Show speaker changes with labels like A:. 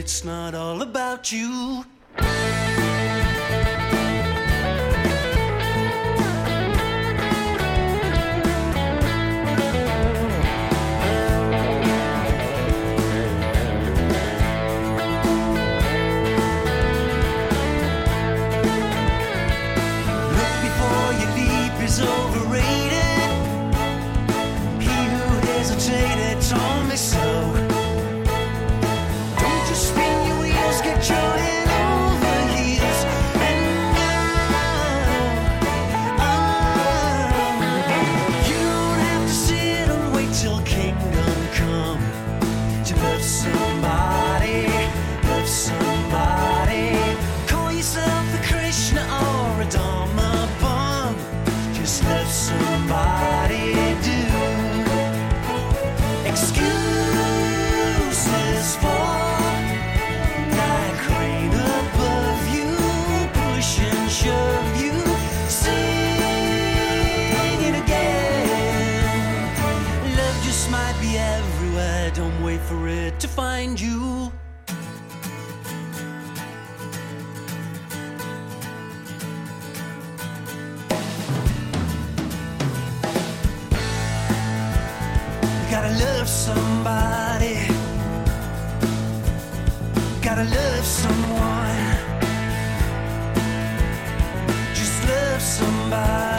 A: it's not all about you. Overrated. He who hesitated told me so. Don't just spin your wheels, get your head over heels and go. You don't have to sit and wait till kingdom come to love somebody, love somebody. Call yourself a Krishna or a Dharma. Just let somebody do. Excuses for that crane above you, push and shove you. Sing it again. Love just might be everywhere. Don't wait for it to find you. Gotta love somebody. Gotta love someone. Just love somebody.